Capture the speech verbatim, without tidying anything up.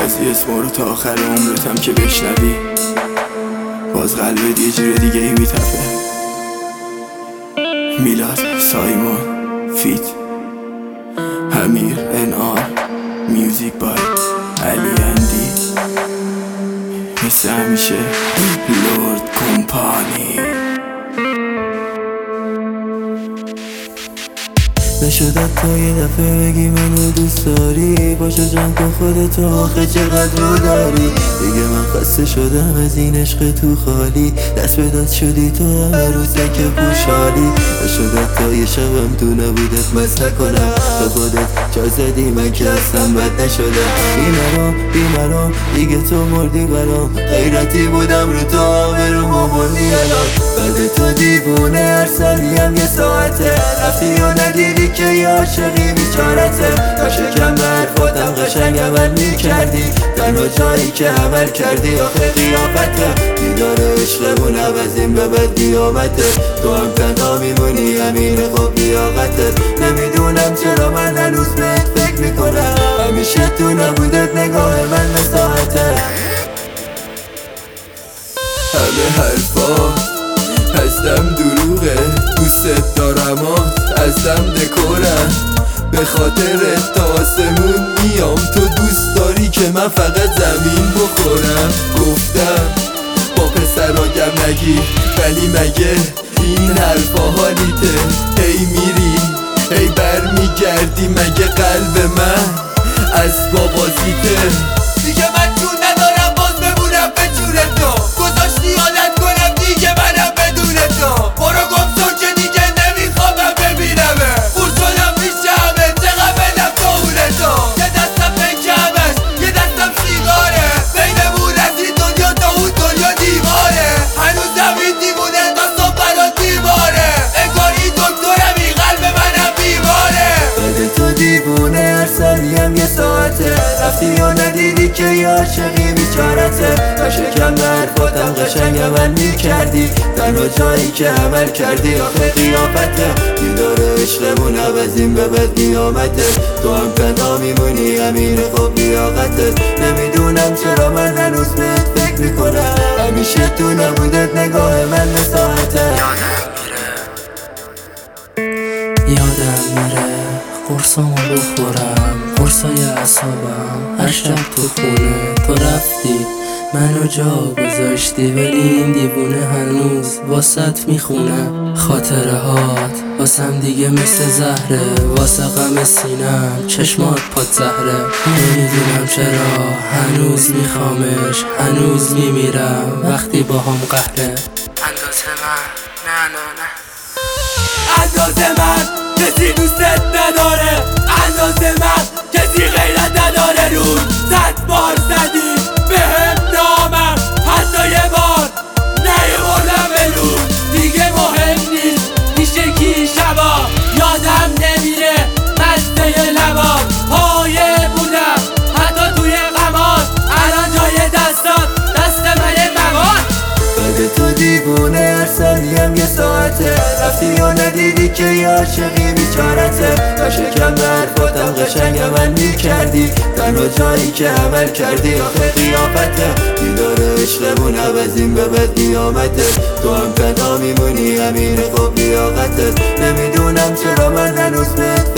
بازی اسم رو تا آخر عمرتم که بشنوی باز قلبت یه جور دیگه ای میتپه. میلاد سایمون فیت امیر انعام میوزیک بای علی اندی مثل همیشه لورد کمپانی. نشدت تا یه دفعه بگی منو دوست داری، باشه جان کن خودتو آخه چقدر رو داری. دیگه من خسته شدم از این عشق تو خالی، دست به دست شدی تو همه روزه که پوشالی. نشدت تا یه شبم تو نبودت مست نکنم، به خودت جا زدی من که اصلا بد نشدم. بیمرام بیمرام دیگه تو مردی برام، غیرتی بودم رو تو همه رو مبردی الان. بعد تو دیوونه هر ثانیم یه ساعته، رفتی و ندیدی که یه عاشقی بیچارته. تا شکم به حرفاتم قشنگ عمل میکردی، تنها جایی که عمل کردی آخه قیافته. دیدار عشقمون عوضیم به بد قیامته، تو هم تنها میمونی همین خوب لیاقته. نمیدونم چرا من هنوز بهت فکر میکنم، همیشه تو نبودت نگاه من مساحته. همه حرفات هستم دروغه، دوست دارم ازم دکورم، به خاطر تا آسمون میام. تو دوست داری که من فقط زمین بخورم. گفتم با پسرا گم نگیر، ولی مگه این حرفا حالیته؟ هی میری هی بر میگردی، مگه قلب من از بابازیته؟ دیگه من جون ندارم باز بمونم به جون تو، گذاشتی عادت کنم دیگه منم بدون تو. برو گم تو که دیگه نمیخوامم ببینمه، خور شدم پیش همه چقدر بدم تو اونه تو. یه دستم پنکمش یه دستم سیگاره، بینمون از این دنیا تا اون دنیا دیواره. هنوزم این دیوونه تا صبح برا دیواره، انگار این دکترم این قلب منم بیماره. بعد تو دیوونه هر ثانیم یه ساعته، رفتی و ندیدی که یه عاشقی بیچارته. تا شکم به حرفاتم قشنگ عمل میکردی، تنها جایی که عمل کردی آخه قیافته. دیدار عشقمون عوضیم به بد قیامته، تو هم تنها میمونی همین خوب لیاقته. نمیدونم چرا من هنوز بهت فکر میکنم، همیشه تو نبودت نگاه من مساحته. یادم میره قرصامو بخورم، قرصای اعصابم هر شب تو خونه. تو رفتی منو جا گذاشتی، ولی این دیوونه هنوز واسط میخونه. خاطره هات واسم دیگه مثل زهره، واسه غم سینم چشمات پاد زهره. نمیدونم چرا هنوز میخوامش، هنوز میمیرم وقتی با هم قهره. اندازه من نه نه نه اندازه من کسی دوستت نداره، اندازه من کسی غیرت نداره. روی صد بار زدی بهم نامم، حتی یه بار نیوردم به روی. دیگه مهم نیست میشه کی شبا، یادم نمیره مزه لبا. پایه بودم حتی توی غمات، الان جای دستات دست من مواد. بعد تو دیوونه هر ثانیم یه ساعته، رفتی و ندیدی که یه عاشقی بیچارته. تا شکم به حرفاتم قشنگ عمل میکردی، تنها جایی که عمل کردی آخه قیافته. دیدار عشقمون عوضیم به بد قیامته، تو هم تنها میمونی همین خوب لیاقته. نمیدونم چرا من هنوز بهت